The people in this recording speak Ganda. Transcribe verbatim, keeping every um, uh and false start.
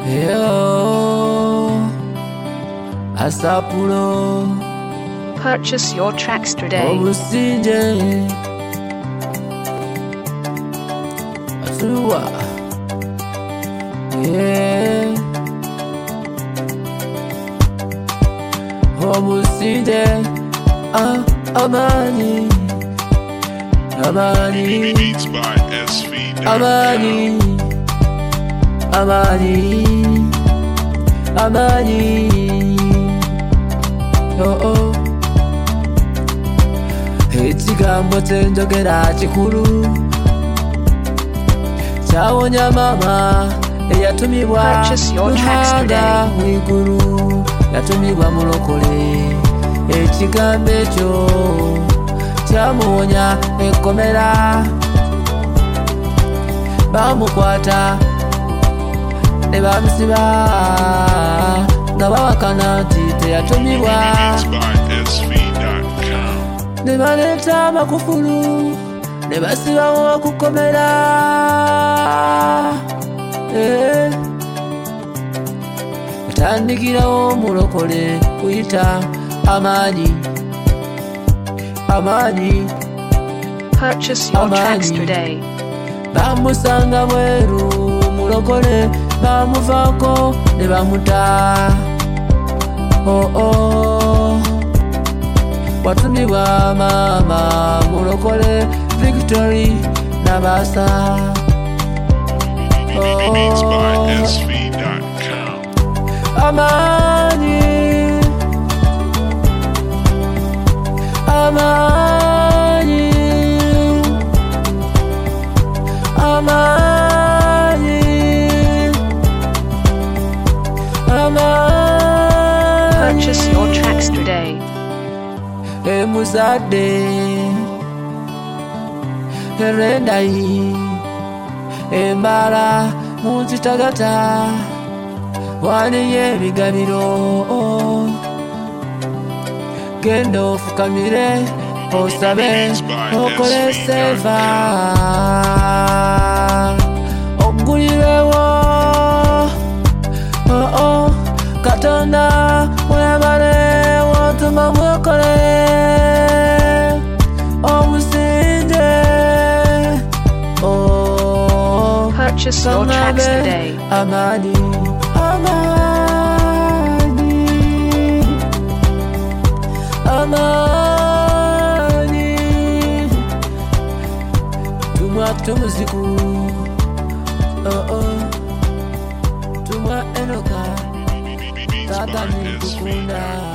Yo, Asapulo. Purchase your tracks today. Obusije Asuwa. Yeah. Obusije Ah, Amani Amani Beats by S V. Amani Amani Amani Oh oh Ekigambo kyenjogera kikulu kyawonya mama eyatumibwa Luhanga w'igulu yatumibwa mulokole ekigambo ekyo kyamuwonya ekkomera bamukwata ne bamusiba nga bawakana nti teyatumibwa ne baleeta amakufulu ne basibawo okukomera eh. Tandikirawo mulokole kuyita Amani Amani Purchase your tracks today. Bamusanga bweru mulokole bamuvaako ne bamuta oh oh watumibwa mama mulokole Victory Nabasa oh Amani Amani Amani Amani Purchase your tracks today. Emuzade Erendai Embara Munzitagata Waniye bigabiro Genda ofukamire osabe okole seva ogulirewo oh oh Katonda mwebale wotuma mwekole omusinje oh Purchase your tracks today. Amani Amani Amani Tumwa tumuziku Oh oh Tumwa enoka Tata ni kukunda